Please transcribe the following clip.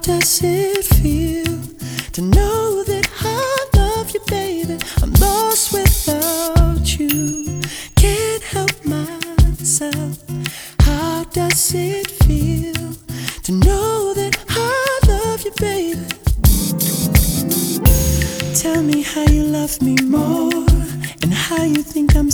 does it feel to know that I love you, baby? I'm lost without you. Can't help myself. How does it feel to know that I love you, baby? Tell me how you love me more and how you think I'm